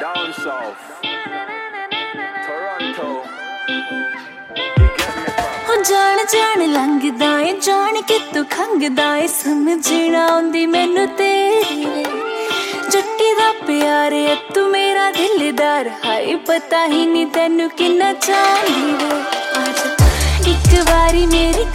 down south, Toronto. हो जान जान लंघदा ए जान के तू खंघदा ए समझना आउंदी मैनू तेरी जट्टी दा प्यार है तू मेरा दिलदार हाय पता ही नहीं तेनू किन्ना चाहंदी वे आजा एक बारी मेरी